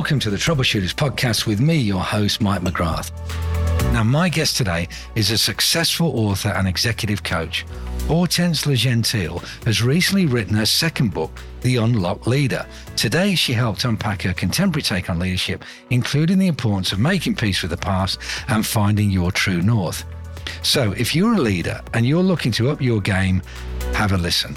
welcome to the Troubleshooters podcast with me, your host, Mike McGrath. Now, my guest today is a successful author and executive coach. Hortense Le Gentil has recently written her second book, The Unlocked Leader. Today, she helped unpack her contemporary take on leadership, including the importance of making peace with the past and finding your true north. So, if you're a leader and you're looking to up your game, have a listen.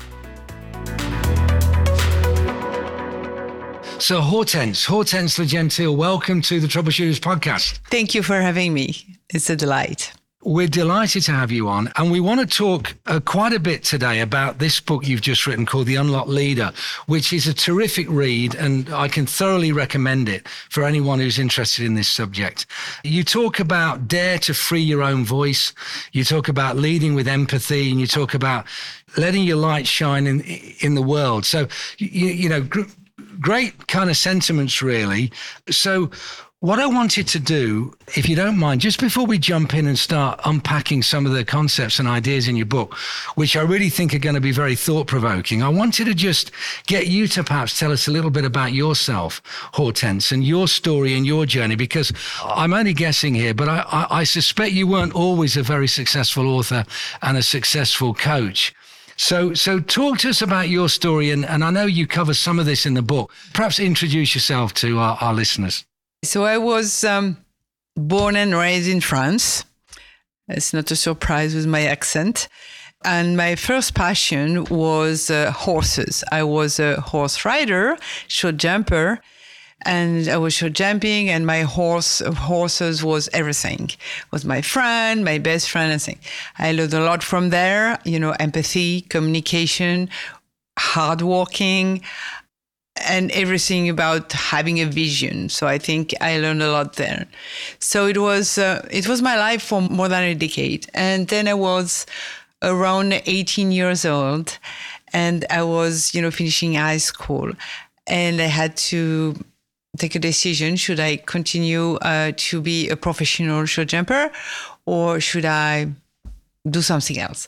So Hortense Le Gentil, welcome to the Troubleshooters podcast. Thank you for having me. It's a delight. We're delighted to have you on, and we want to talk quite a bit today about this book you've just written called The Unlocked Leader, which is a terrific read, and I can thoroughly recommend it for anyone who's interested in this subject. You talk about dare to free your own voice, you talk about leading with empathy, and you talk about letting your light shine in the world. So, you know, great kind of sentiments, really. So what I wanted to do, if you don't mind, just before we jump in and start unpacking some of the concepts and ideas in your book, which I really think are going to be very thought-provoking, I wanted to just get you to perhaps tell us a little bit about yourself, Hortense, and your story and your journey, because I'm only guessing here, but I suspect you weren't always a very successful author and a successful coach. So talk to us about your story, and I know you cover some of this in the book. Perhaps introduce yourself to our listeners. So I was born and raised in France. It's not a surprise with my accent. And my first passion was horses. I was a horse rider, short jumper, and I was short jumping, and my horses was everything. Was my friend, my best friend, and thing. I learned a lot from there, empathy, communication, hardworking, and everything about having a vision. So I think I learned a lot there. So it was my life for more than a decade. And then I was around 18 years old, and I was, finishing high school, and I had to take a decision. Should I continue to be a professional short jumper, or should I do something else?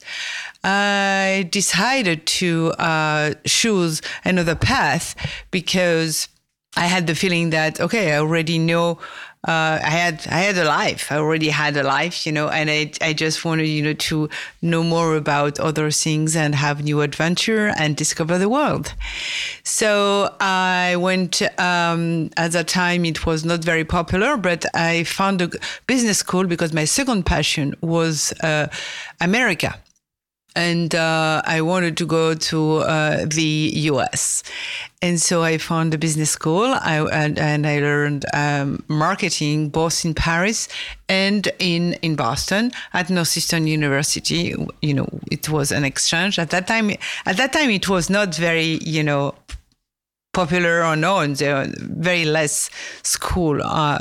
I decided to choose another path because I had the feeling that, okay, I already know I had a life. I already had a life, and I just wanted, to know more about other things and have new adventure and discover the world. So I went, at that time, it was not very popular, but I found a business school because my second passion was America. And I wanted to go to the US. And so I found a business school and I learned marketing both in Paris and in Boston at Northeastern University. It was an exchange. At that time, it was not very, popular or known. There were very less school.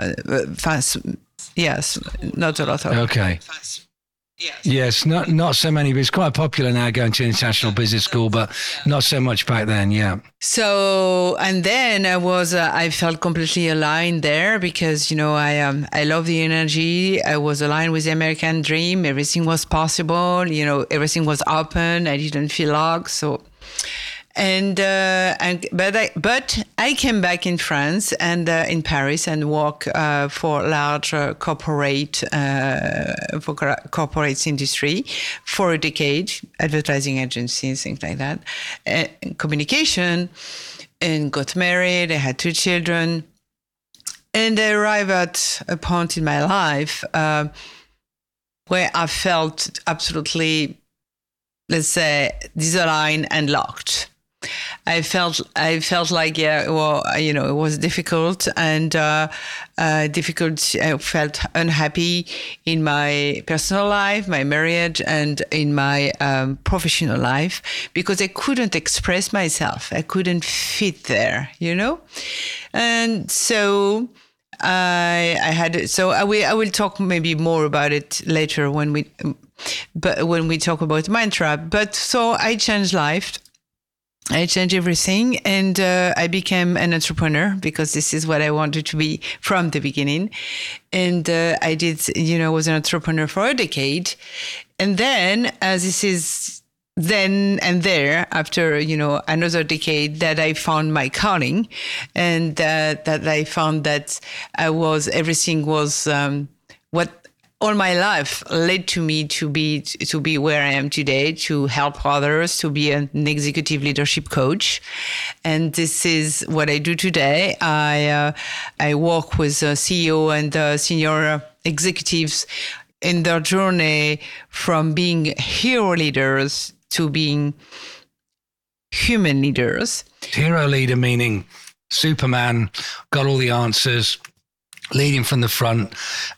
Yes, not a lot of. Okay. Yes, not so many, but it's quite popular now going to international business school, but not so much back then, yeah. So, and then I felt completely aligned there because, I love the energy. I was aligned with the American dream. Everything was possible, everything was open. I didn't feel locked. So, but I came back in France and in Paris and worked for large corporate industry for a decade, advertising agencies, things like that, communication, and got married. I had 2 children, and I arrived at a point in my life where I felt absolutely, let's say, disaligned and locked. I felt like, it was difficult and difficult. I felt unhappy in my personal life, my marriage, and in my professional life because I couldn't express myself. I couldn't fit there, And so I will talk maybe more about it later when we talk about Mindtrap. But so I changed life. I changed everything and I became an entrepreneur because this is what I wanted to be from the beginning. And I did, was an entrepreneur for a decade. And then this is then and there, after another decade, that I found my calling, and that I found that everything was what all my life led to me to be where I am today, to help others, to be an executive leadership coach. And this is what I do today. I work with CEO and senior executives in their journey from being hero leaders to being human leaders. Hero leader meaning Superman, got all the answers, leading from the front,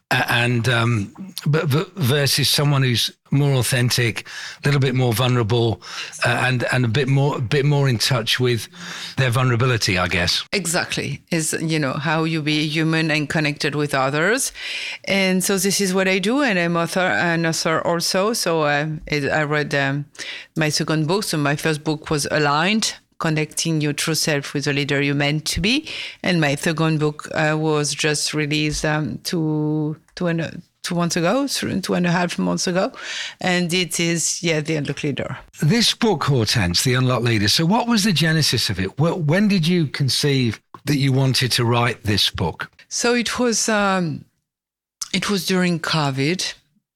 but versus someone who's more authentic, a little bit more vulnerable, and a bit more in touch with their vulnerability, I guess. Exactly, is how you be human and connected with others, and so this is what I do, and I'm an author also. So I read my second book. So my first book was Aligned: Connecting Your True Self with the Leader You're Meant to Be. And my second book was just released 2 months ago, 2.5 months ago. And it is, The Unlocked Leader. This book, Hortense, The Unlocked Leader. So what was the genesis of it? When did you conceive that you wanted to write this book? So it was during COVID.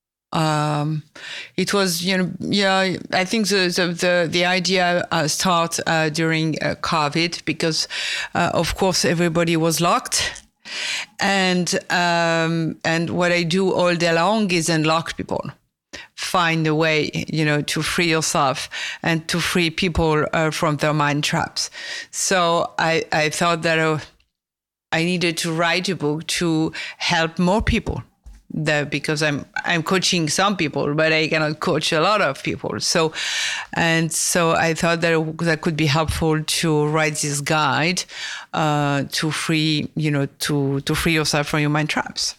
It was, I think the idea started during COVID because, of course, everybody was locked, and what I do all day long is unlock people, find a way, to free yourself and to free people from their mind traps. So I thought that I needed to write a book to help more people. Because I'm coaching some people, but I cannot coach a lot of people. So I thought that could be helpful to write this guide to free to free yourself from your mind traps.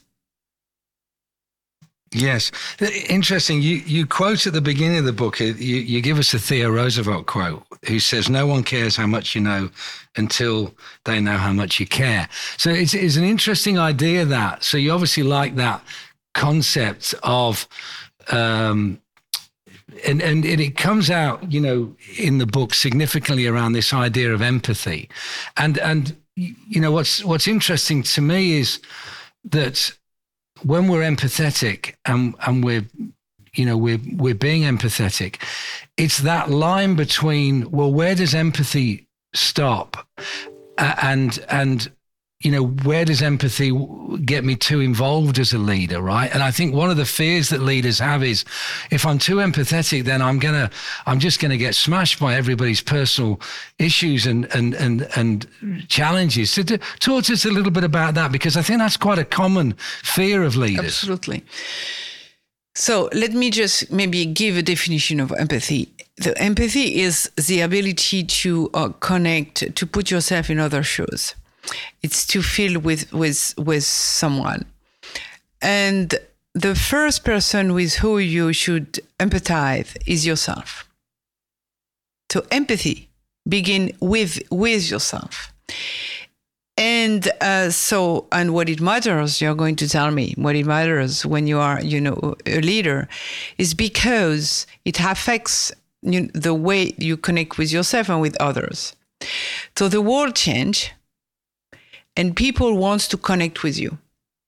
Yes, interesting. You quote at the beginning of the book. You give us a Theo Roosevelt quote, who says, "No one cares how much you know until they know how much you care." So it's an interesting idea that. So you obviously like that concept of, and it comes out, in the book significantly around this idea of empathy, and what's interesting to me is that when we're empathetic and we're being empathetic, it's that line between, well, where does empathy stop? And where does empathy get me too involved as a leader, right? And I think one of the fears that leaders have is, if I'm too empathetic, then I'm just gonna get smashed by everybody's personal issues and challenges. So talk to us a little bit about that, because I think that's quite a common fear of leaders. Absolutely. So let me just maybe give a definition of empathy. The empathy is the ability to connect, to put yourself in other shoes. It's to feel with someone. And the first person with who you should empathize is yourself. So empathy begin with yourself. And and what it matters, you're going to tell me, what it matters when you are, a leader, is because it affects the way you connect with yourself and with others. So the world changed, and people want to connect with you.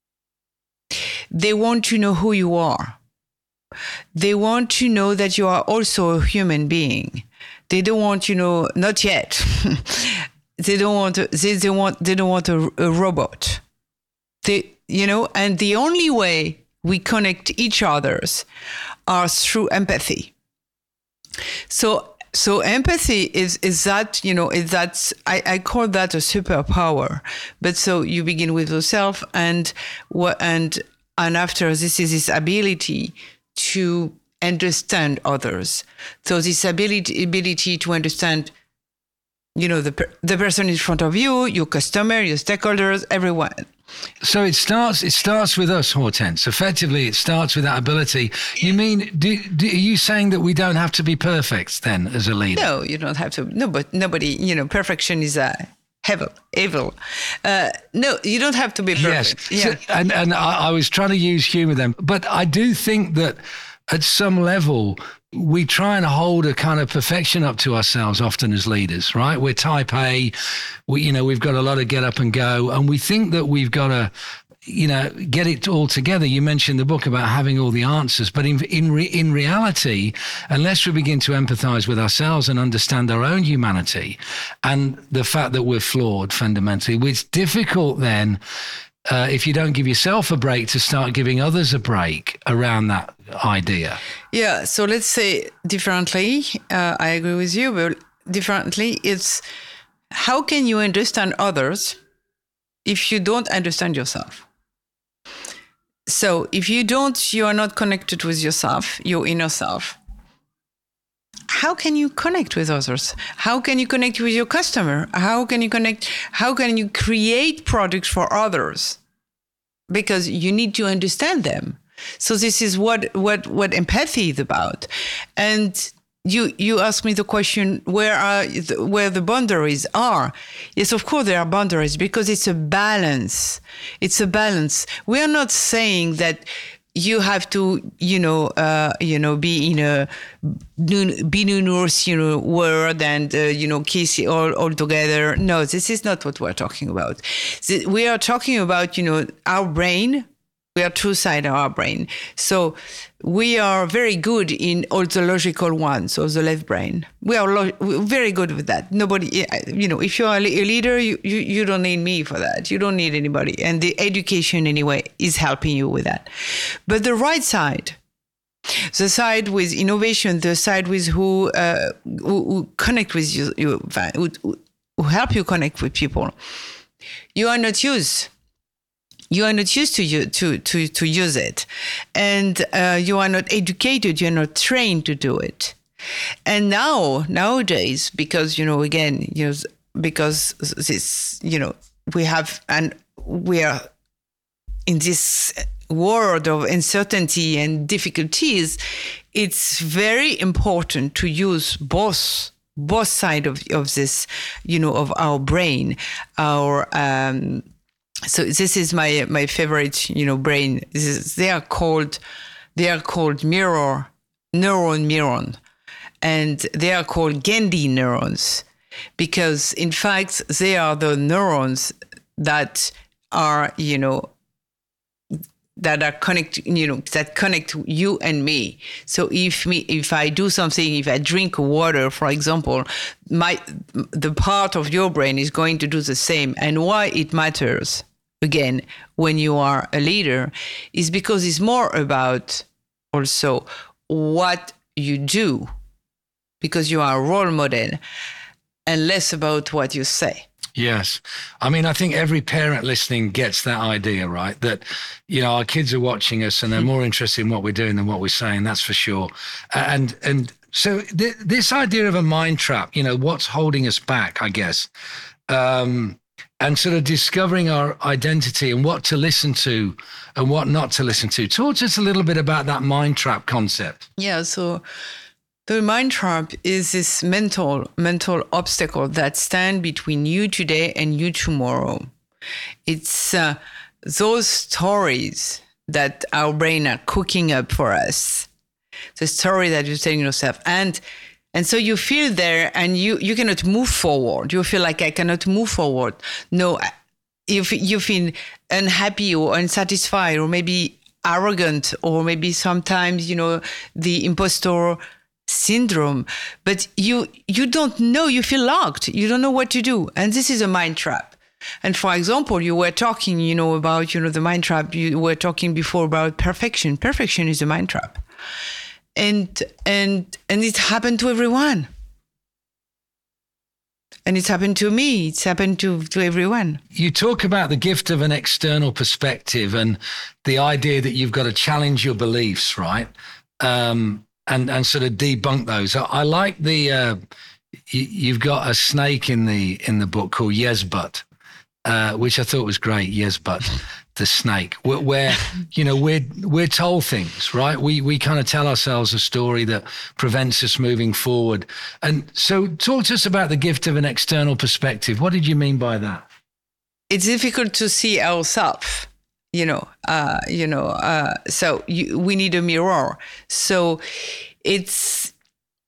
They want to know who you are. They want to know that you are also a human being. They don't want, not yet. They don't want a robot. And the only way we connect each others are through empathy. So empathy is that, I call that a superpower. But so you begin with yourself, and after this is this ability to understand others. So this ability to understand, the person in front of you, your customer, your stakeholders, everyone. So it starts with us, Hortense. Effectively, it starts with that ability. You mean, are you saying that we don't have to be perfect then as a leader? No, you don't have to. No, but nobody, perfection is evil. No, you don't have to be perfect. Yes. Yeah. So, and I was trying to use humor then, but I do think that at some level, we try and hold a kind of perfection up to ourselves often as leaders, right? We're type A, we've got a lot of get up and go, and we think that we've got to, get it all together. You mentioned the book about having all the answers, but in reality, unless we begin to empathize with ourselves and understand our own humanity and the fact that we're flawed fundamentally, it's difficult then, if you don't give yourself a break, to start giving others a break around that idea. Yeah. So let's say differently. I agree with you, but differently, it's how can you understand others if you don't understand yourself? So if you are not connected with yourself, your inner self, how can you connect with others? How can you connect with your customer? How can you create products for others? Because you need to understand them. So this is what empathy is about. And you ask me the question, where the boundaries are. Yes, of course there are boundaries, because it's a balance. It's a balance. We are not saying that you have to, be in a binôme, world and, kiss all together. No, this is not what we're talking about. We are talking about, our brain. We are two sides of our brain. So we are very good in all the logical ones, so the left brain. We're very good with that. Nobody, if you are a leader, you don't need me for that. You don't need anybody. And the education anyway is helping you with that. But the right side, the side with innovation, the side with who connect with you, who help you connect with people, you are not used. You are not used to use it, and you are not educated. You're not trained to do it. And nowadays, because because this, we are in this world of uncertainty and difficulties. It's very important to use both sides of this, of our brain, our. So this is my favorite, brain. They are called neuron, and they are called Gandhi neurons, because in fact they are the neurons that are that connect you and me. So if I do something, if I drink water, for example, the part of your brain is going to do the same. And why it matters, again, when you are a leader, is because it's more about also what you do, because you are a role model, and less about what you say. Yes. I mean, I think every parent listening gets that idea, right? That, our kids are watching us and they're more interested in what we're doing than what we're saying. That's for sure. And so this idea of a mind trap, what's holding us back, I guess, and sort of discovering our identity and what to listen to and what not to listen to. Talk to us a little bit about that mind trap concept. Yeah. So the mind trap is this mental obstacle that stands between you today and you tomorrow. It's those stories that our brain are cooking up for us. The story that you're telling yourself. And so you feel there and you cannot move forward. You feel like I cannot move forward. No, you feel unhappy or unsatisfied or maybe arrogant or maybe sometimes, the imposter syndrome. But you don't know, you feel locked. You don't know what to do. And this is a mind trap. And for example, you were talking, about, the mind trap. You were talking before about perfection. Perfection is a mind trap. And it happened to everyone. And it's happened to me. It's happened to everyone. You talk about the gift of an external perspective and the idea that you've got to challenge your beliefs, right? And sort of debunk those. I like you've got a snake in the book called Yes But, which I thought was great. Yes But. The snake, where we're told things, right? We kind of tell ourselves a story that prevents us moving forward. And so talk to us about the gift of an external perspective. What did you mean by that? It's difficult to see ourselves, so we need a mirror. So it's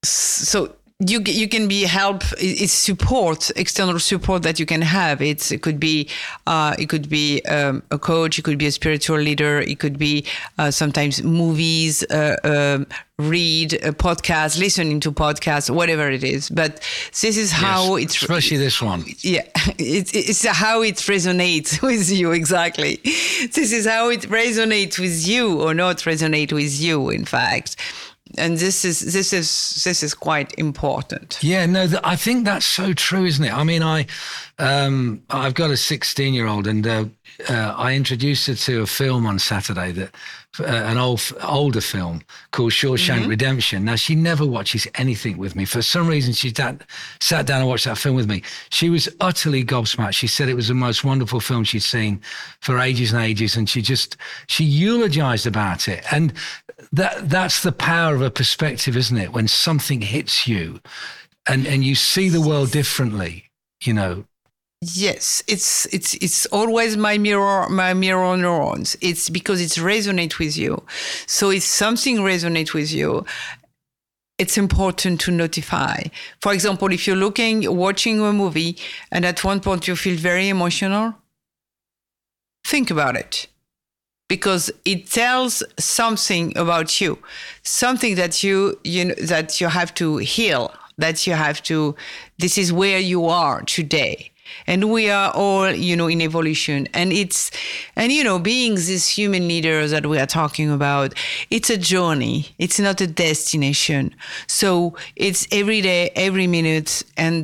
So you can be help. It's support, external support that you can have. It could be a coach. It could be a spiritual leader. It could be sometimes movies, read a podcast, listening to podcasts, whatever it is. But this is how it's especially this one. Yeah, it's how it resonates with you. Exactly. This is how it resonates with you or not resonate with you. In fact. And this is quite important. Yeah, no, I think that's so true, isn't it? I mean, I've got a 16-year-old, and I introduced her to a film on Saturday that an older film called Shawshank Redemption. Now, she never watches anything with me. For some reason, she sat down and watched that film with me. She was utterly gobsmacked. She said it was the most wonderful film she'd seen for ages and ages, and she eulogized about it. And that's the power of a perspective, isn't it? When something hits you and you see the world differently, you know. Yes, it's always my mirror neurons. It's because it resonates with you. So if something resonates with you, it's important to notify. For example, if you're watching a movie and at one point you feel very emotional, think about it. Because it tells something about you, something that you have to heal, this is where you are today. And we are all, in evolution. And being these human leaders that we are talking about, it's a journey. It's not a destination. So it's every day, every minute. And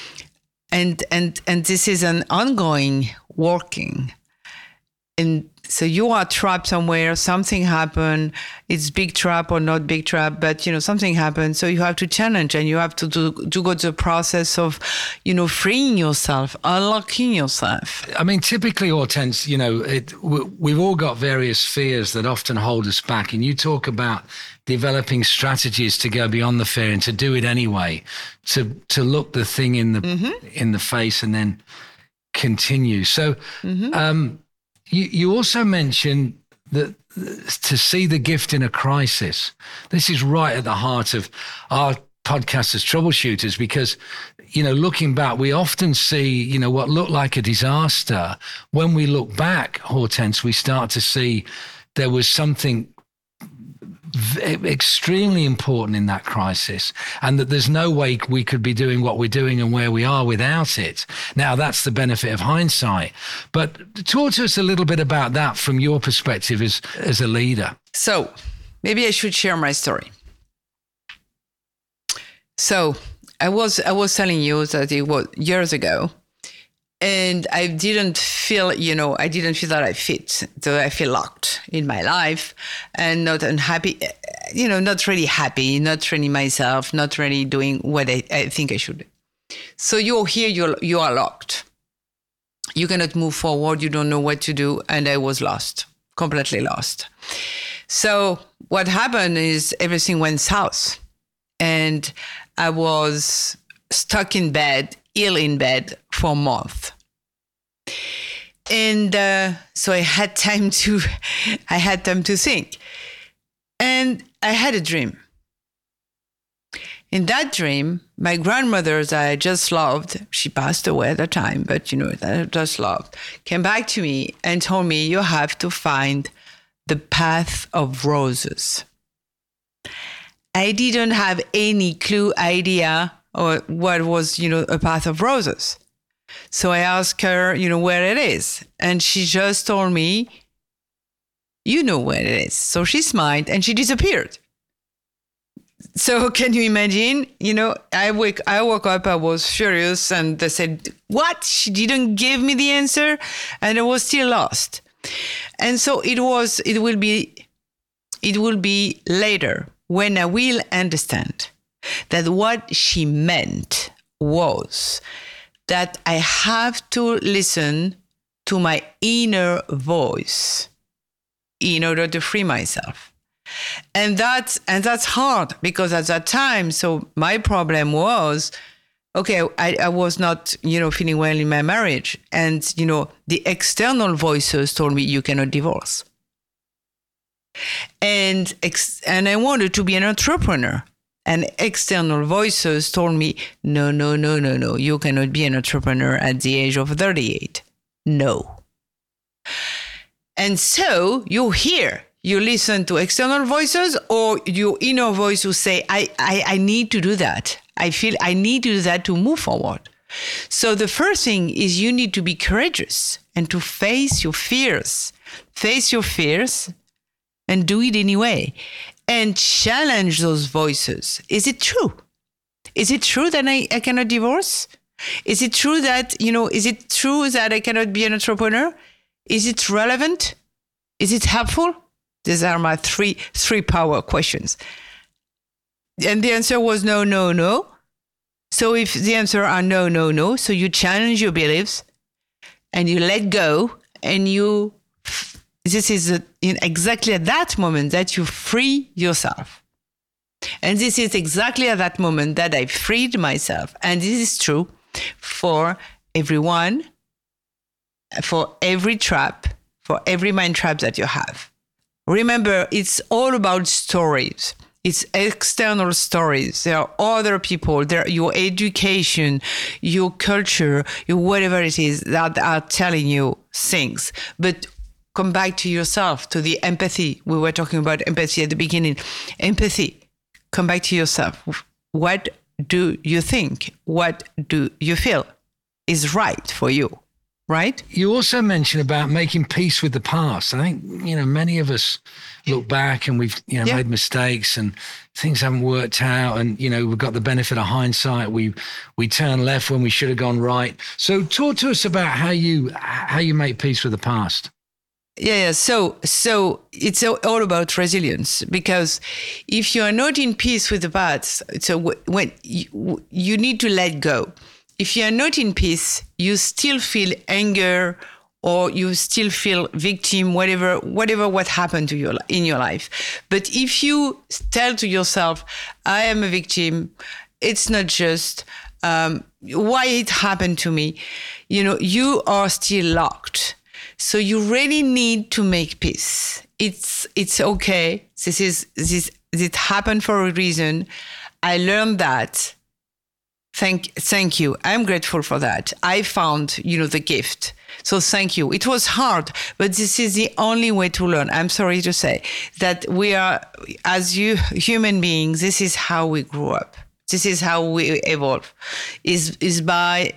this is an ongoing working. And so you are trapped somewhere, something happened, it's big trap or not big trap, but, something happened. So you have to challenge and you have to go to the process of, freeing yourself, unlocking yourself. I mean, typically, Hortense, we've all got various fears that often hold us back. And you talk about developing strategies to go beyond the fear and to do it anyway, to look the thing in the face and then continue. So, You also mentioned that to see the gift in a crisis. This is right at the heart of our podcast as troubleshooters, because, looking back, we often see, what looked like a disaster. When we look back, Hortense, we start to see there was something extremely important in that crisis, and that there's no way we could be doing what we're doing and where we are without it. Now, that's the benefit of hindsight. But talk to us a little bit about that from your perspective as a leader. So maybe I should share my story. So I was telling you that it was years ago, and I didn't feel that I fit. So I feel locked in my life and not unhappy, not really happy, not really myself, not really doing what I think I should do. So you're here, you are locked. You cannot move forward. You don't know what to do. And I was lost, completely lost. So what happened is everything went south. And I was stuck in bed, ill in bed for a month. And so I had time to think. And I had a dream. In that dream, my grandmother that I just loved, she passed away at the time, but that I just loved, came back to me and told me, you have to find the path of roses. I didn't have any idea or what was, a path of roses. So I asked her, where it is. And she just told me, you know where it is. So she smiled and she disappeared. So can you imagine, I woke up, I was furious, and they said, what? She didn't give me the answer, and I was still lost. And so it will be later when I will understand that what she meant was that I have to listen to my inner voice in order to free myself. And that's hard, because at that time, so my problem was, okay, I was not, feeling well in my marriage. And, the external voices told me you cannot divorce. And I wanted to be an entrepreneur. And external voices told me, no, you cannot be an entrepreneur at the age of 38. No. And so you listen to external voices or your inner voice who say, I need to do that. I feel I need to do that to move forward. So the first thing is you need to be courageous and to face your fears. Face your fears and do it anyway. And challenge those voices. Is it true? Is it true that I cannot divorce? Is it true that, is it true that I cannot be an entrepreneur? Is it relevant? Is it helpful? These are my three power questions. And the answer was no. So if the answer are no, so you challenge your beliefs and you let go and this is exactly at that moment that you free yourself. And this is exactly at that moment that I freed myself. And this is true for everyone, for every trap, for every mind trap that you have. Remember, it's all about stories. It's external stories. There are other people, your education, your culture, your whatever it is that are telling you things. But come back to yourself, to the empathy. We were talking about empathy at the beginning. Empathy. Come back to yourself. What do you think? What do you feel is right for you? Right? You also mentioned about making peace with the past. I think, many of us look back and we've, made mistakes and things haven't worked out. And, we've got the benefit of hindsight. We turn left when we should have gone right. So talk to us about how you make peace with the past. Yeah. So it's all about resilience, because if you are not in peace with the past, so when you need to let go. If you are not in peace, you still feel anger or you still feel victim, whatever what happened to you in your life. But if you tell to yourself, I am a victim, it's not just why it happened to me, you are still locked. So you really need to make peace. It's okay. This happened for a reason. I learned that. Thank you. I'm grateful for that. I found, the gift. So thank you. It was hard, but this is the only way to learn. I'm sorry to say that we are, as human beings, this is how we grew up. This is how we evolve. Is by,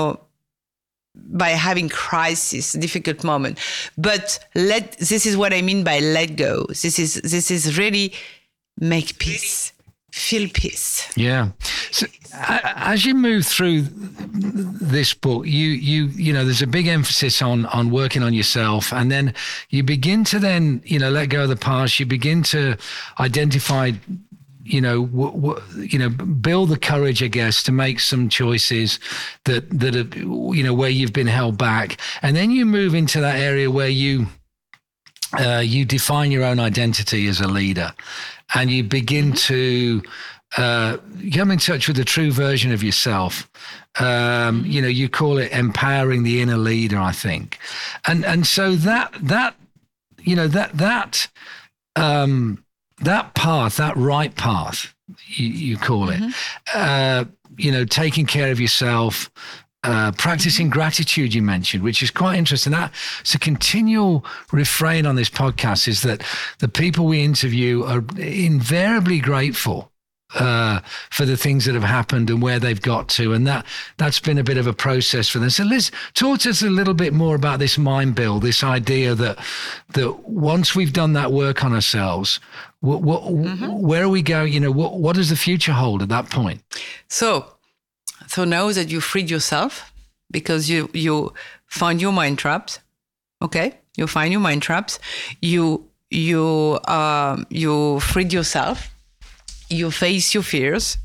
by having crisis, difficult moment. But this is what I mean by let go. This is really make peace. Feel peace. Yeah. So as you move through this book, you know, there's a big emphasis on working on yourself, and then you begin to let go of the past. You begin to identify, build the courage, I guess, to make some choices that are, where you've been held back, and then you move into that area where you define your own identity as a leader, and you begin to come in touch with the true version of yourself. You call it empowering the inner leader, I think, and so that path, that right path, you call it, taking care of yourself. Practicing gratitude, you mentioned, which is quite interesting. It's a continual refrain on this podcast, is that the people we interview are invariably grateful for the things that have happened and where they've got to. And that's been a bit of a process for them. So Liz, talk to us a little bit more about this mind build, this idea that once we've done that work on ourselves, where are we going? What does the future hold at that point? So now that you freed yourself, because you find your mind traps, okay? You find your mind traps. You freed yourself. You face your fears.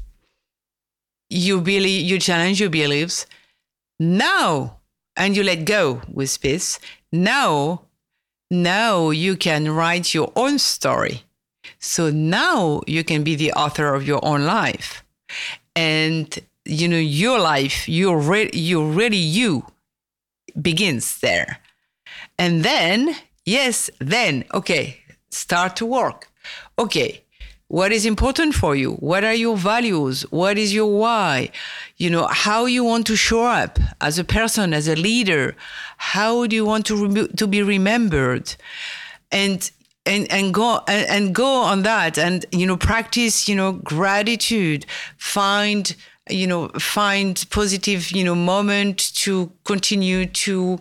You challenge your beliefs. Now, and you let go with peace. Now you can write your own story. So now you can be the author of your own life, and your life, you're really you begins there. And then, okay, start to work. Okay, what is important for you? What are your values? What is your why? How you want to show up as a person, as a leader. How do you want to be remembered? And go on that, and practice gratitude. Find positive moment to continue to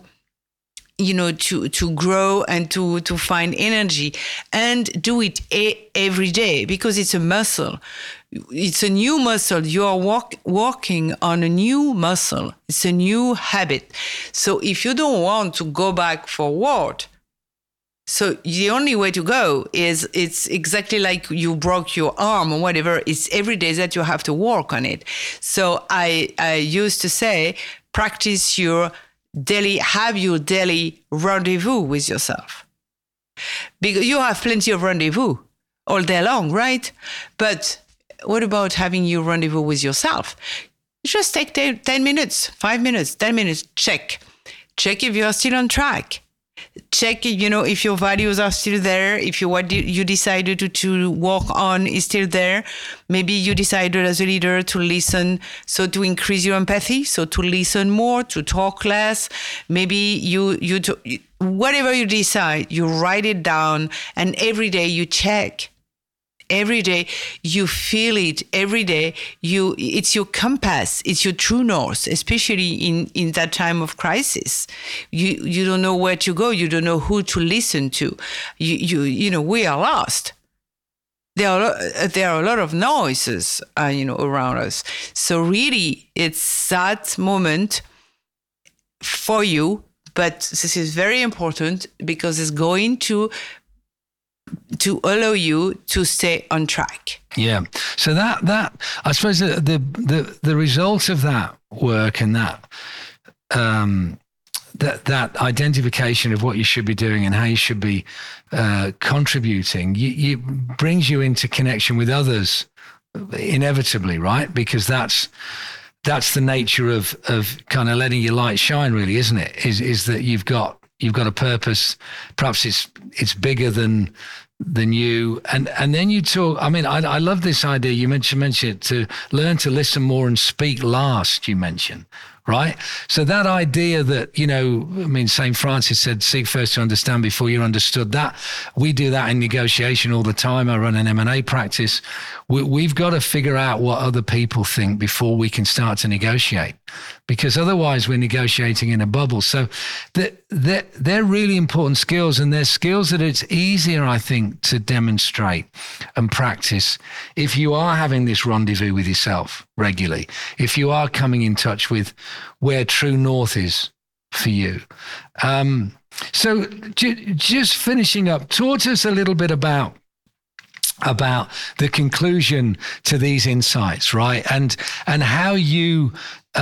grow and to find energy, and do it every day, because it's a muscle. It's a new muscle. You are working on a new muscle. It's a new habit. So if you don't want to go back forward, so the only way to go is, it's exactly like you broke your arm or whatever. It's every day that you have to work on it. So I used to say, practice have your daily rendezvous with yourself. Because you have plenty of rendezvous all day long, right? But what about having your rendezvous with yourself? Just take 10 minutes, 5 minutes, 10 minutes, check. Check if you are still on track. Check, if your values are still there, if what you decided to work on is still there. Maybe you decided as a leader to listen, so to increase your empathy, so to listen more, to talk less. Maybe whatever you decide, you write it down, and every day you check. Every day you feel it. Every day it's your compass. It's your true north, especially in that time of crisis. You don't know where to go. You don't know who to listen to. We are lost. There are a lot of noises, around us. So really, it's that moment for you. But this is very important, because it's going to allow you to stay on track. Yeah. So that I suppose the result of that work and that identification of what you should be doing and how you should be contributing, you brings you into connection with others inevitably, right? Because that's the nature of kind of letting your light shine, really, isn't it? Is that you've got a purpose. Perhaps it's bigger than you. And then you talk, I love this idea. You mentioned it, to learn to listen more and speak last, you mentioned, right? So that idea that, St. Francis said, seek first to understand before you're understood. That we do that in negotiation all the time. I run an M&A practice. We've got to figure out what other people think before we can start to negotiate, because otherwise we're negotiating in a bubble. So they're really important skills, and they're skills that it's easier, I think, to demonstrate and practice if you are having this rendezvous with yourself regularly, if you are coming in touch with where true north is for you. So just finishing up, talk to us a little bit about the conclusion to these insights, right? And how you,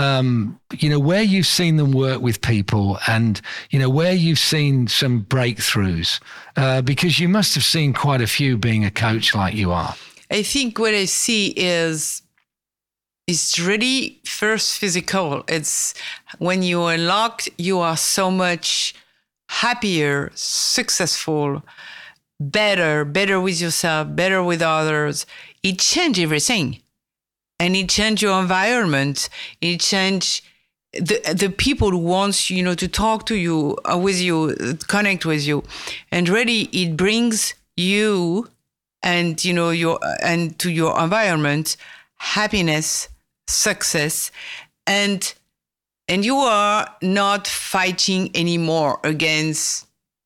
where you've seen them work with people, and, where you've seen some breakthroughs, because you must have seen quite a few being a coach like you are. I think what I see is, it's really first physical. It's when you are locked, you are so much happier, successful, better with yourself, better with others. It changed everything. And it changed your environment. It changed the people who wants, to talk to you, with you, connect with you. And really, it brings you and, to your environment, happiness, success, and you are not fighting anymore against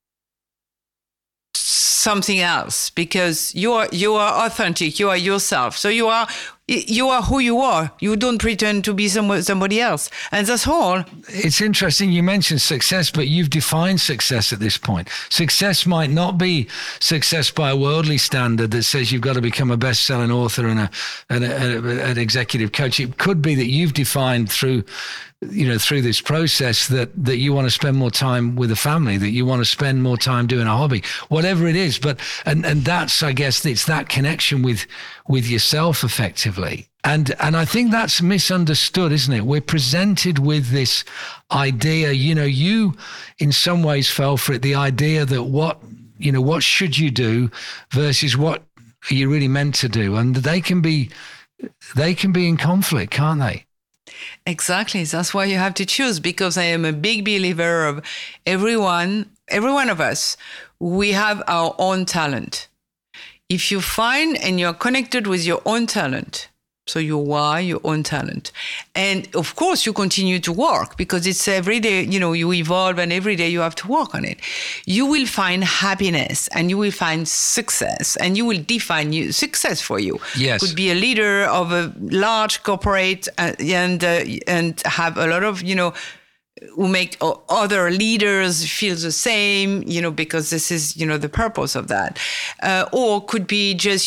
something else, because you are authentic, you are yourself. So you are who you are. You don't pretend to be somebody else. And that's all. It's interesting you mentioned success, but you've defined success at this point. Success might not be success by a worldly standard that says you've got to become a best-selling author and an executive coach. It could be that you've defined through this process that you want to spend more time with a family, that you want to spend more time doing a hobby, whatever it is. But and that's, I guess, it's that connection with yourself effectively. And I think that's misunderstood, isn't it? We're presented with this idea, you in some ways fell for it, the idea that what should you do versus what are you really meant to do? And they can be in conflict, can't they? Exactly. That's why you have to choose, because I am a big believer of every one of us, we have our own talent. If you find and you're connected with your own talent, so your why, your own talent. And of course, you continue to work because it's every day, you evolve and every day you have to work on it. You will find happiness and you will find success and you will define success for you. Yes. Could be a leader of a large corporate and have a lot of, who make other leaders feel the same, because this is, the purpose of that. Or could be just,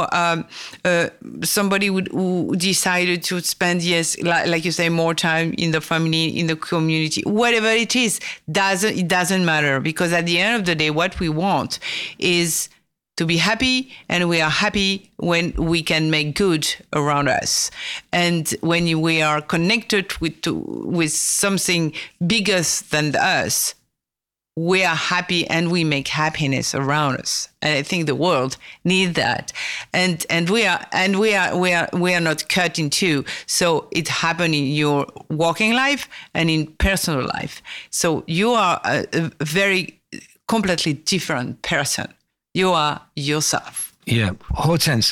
somebody who decided to spend, like you say, more time in the family, in the community, whatever it is, it doesn't matter, because at the end of the day, what we want is to be happy, and we are happy when we can make good around us. And when we are connected with something bigger than us, we are happy and we make happiness around us. And I think the world needs that. And we are not cut in two. So it happens in your working life and in personal life. So you are a very completely different person. You are yourself. Yeah. Hortense,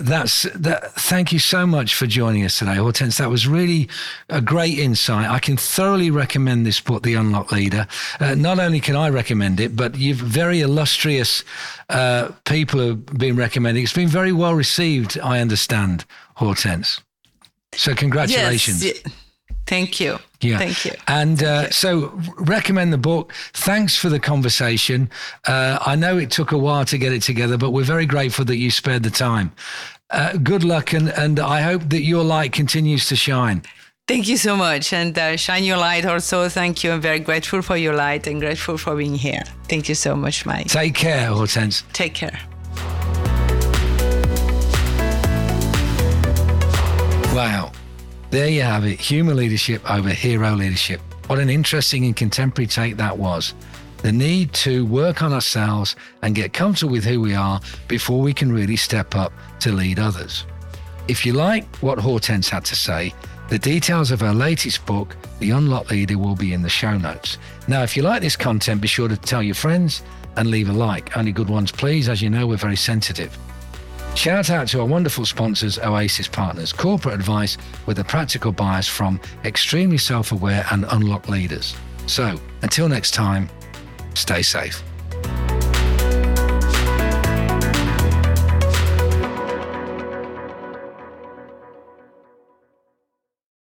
thank you so much for joining us today, Hortense. That was really a great insight. I can thoroughly recommend this book, The Unlocked Leader. Not only can I recommend it, but you've very illustrious people have been recommending. It's been very well received, I understand, Hortense. So congratulations. Yes. Thank you. Yeah. Thank you. And so recommend the book. Thanks for the conversation. I know it took a while to get it together, but we're very grateful that you spared the time. Good luck, and I hope that your light continues to shine. Thank you so much. And shine your light also. Thank you. I'm very grateful for your light and grateful for being here. Thank you so much, Mike. Take care, Hortense. Take care. Wow. There you have it, human leadership over hero leadership. What an interesting and contemporary take that was. The need to work on ourselves and get comfortable with who we are before we can really step up to lead others. If you like what Hortense had to say, the details of her latest book, The Unlocked Leader, will be in the show notes. Now, if you like this content, be sure to tell your friends and leave a like. Only good ones, please. As you know, we're very sensitive. Shout out to our wonderful sponsors, Oasis Partners, corporate advice with a practical bias from extremely self-aware and unlocked leaders. So, until next time, stay safe.